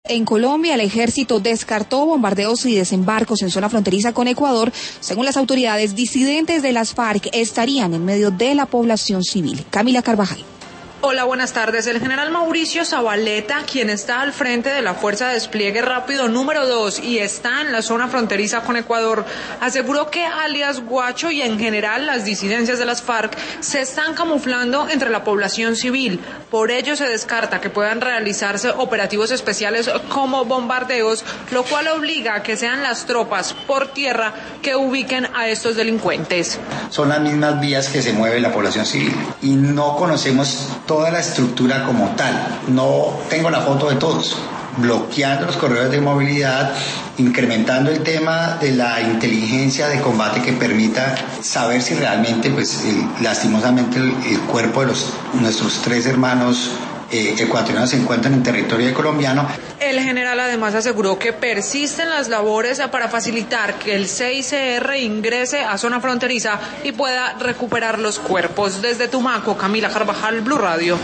En Colombia, el ejército descartó bombardeos y desembarcos en zona fronteriza con Ecuador. Según las autoridades, disidentes de las FARC estarían en medio de la población civil. Camila Carvajal. Hola, buenas tardes. El general Mauricio Zabaleta, quien está al frente de la Fuerza de Despliegue Rápido número 2 y está en la zona fronteriza con Ecuador, aseguró que alias Guacho y en general las disidencias de las FARC se están camuflando entre la población civil. Por ello se descarta que puedan realizarse operativos especiales como bombardeos, lo cual obliga a que sean las tropas por tierra que ubiquen a estos delincuentes. Son las mismas vías que se mueve la población civil y no conocemos toda la estructura como tal. No tengo la foto de todos. Bloqueando los corredores de movilidad, incrementando el tema de la inteligencia de combate que permita saber si realmente, lastimosamente, el cuerpo de nuestros 3 hermanos ecuatorianos se encuentran en territorio colombiano. El general además aseguró que persisten las labores para facilitar que el CICR ingrese a zona fronteriza y pueda recuperar los cuerpos. Desde Tumaco, Camila Carvajal, Blue Radio.